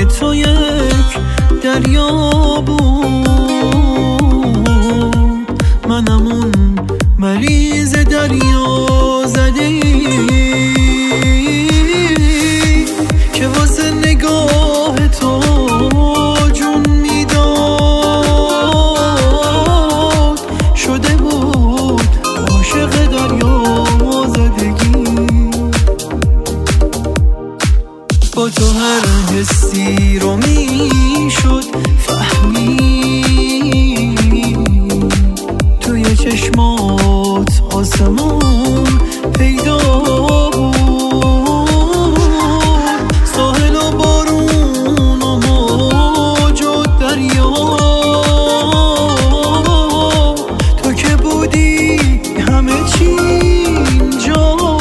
چشمای تو یک دریا بود، منم اون مریض دریا زده که واسه نگاه تو جون میداد، شده بود عاشق دریا زدگی. با تو هر حسی رو میشد فهمید، توی چشمات آسمون پیدا بود، ساحل و بارون و موج و دریا، تو که بودی همه چی اینجا بود.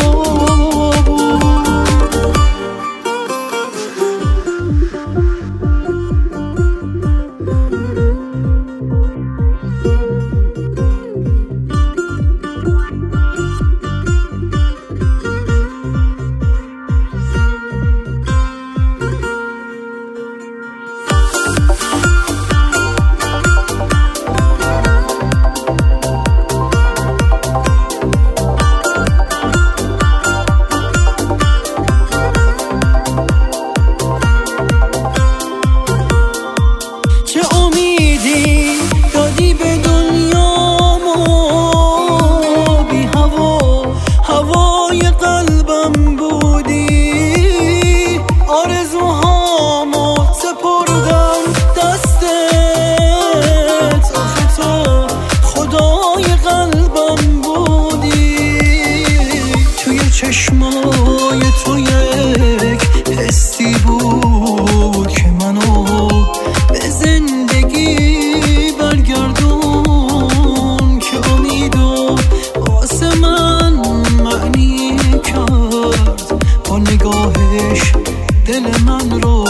چشمای تو یک حسی بود که منو به زندگی برگردون، که امیدو واسه من معنی کرد، با نگاهش دل من رو